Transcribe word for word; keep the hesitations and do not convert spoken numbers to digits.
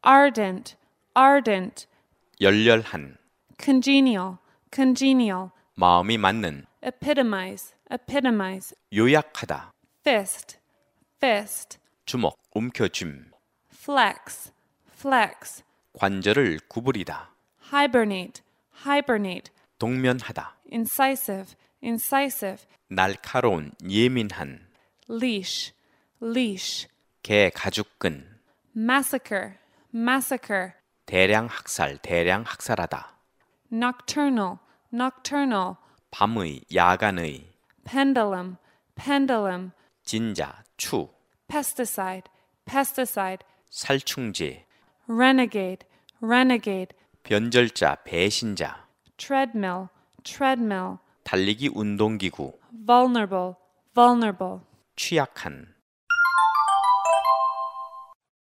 ardent, ardent, 열렬한, congenial, congenial, 마음이 맞는, epitomize, epitomize, 요약하다, fist, fist, 주먹, 움켜쥘, flex, flex, 관절을 구부리다, hibernate, hibernate, 동면하다, incisive, incisive, 날카로운, 예민한, leash, leash, 개 가죽끈, massacre, massacre, 대량 학살, 대량 학살하다, nocturnal, nocturnal, 밤의, 야간의, pendulum, pendulum, 진자, 추, pesticide, pesticide, 살충제, renegade, renegade, 변절자, 배신자, treadmill, treadmill, 달리기 운동기구, vulnerable, vulnerable, 취약한,